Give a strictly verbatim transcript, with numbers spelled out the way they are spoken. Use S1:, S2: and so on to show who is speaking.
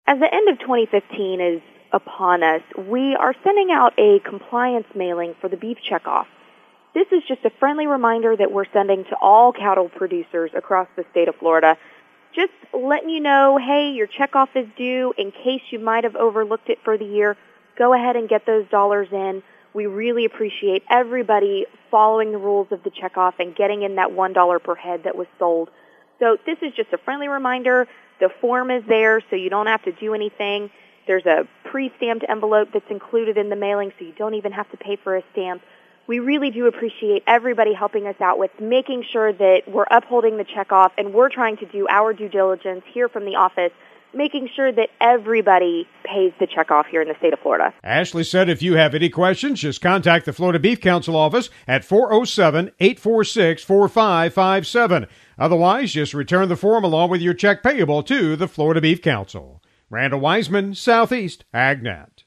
S1: As the end of twenty fifteen is upon us, we are sending out a compliance mailing for the beef checkoff. This is just a friendly reminder that we're sending to all cattle producers across the state of Florida, just letting you know, hey, your checkoff is due. In case you might have overlooked it for the year, go ahead and get those dollars in. We really appreciate everybody following the rules of the checkoff and getting in that one dollar per head that was sold. So this is just a friendly reminder. The form is there, so you don't have to do anything. There's a pre-stamped envelope that's included in the mailing, so you don't even have to pay for a stamp. We really do appreciate everybody helping us out with making sure that we're upholding the checkoff, and we're trying to do our due diligence here from the office, making sure that everybody pays the checkoff here in the state of Florida.
S2: Ashley said if you have any questions, just contact the Florida Beef Council office at four oh seven, eight four six, four five five seven. Otherwise, just return the form along with your check payable to the Florida Beef Council. Randall Wiseman, Southeast AgNet.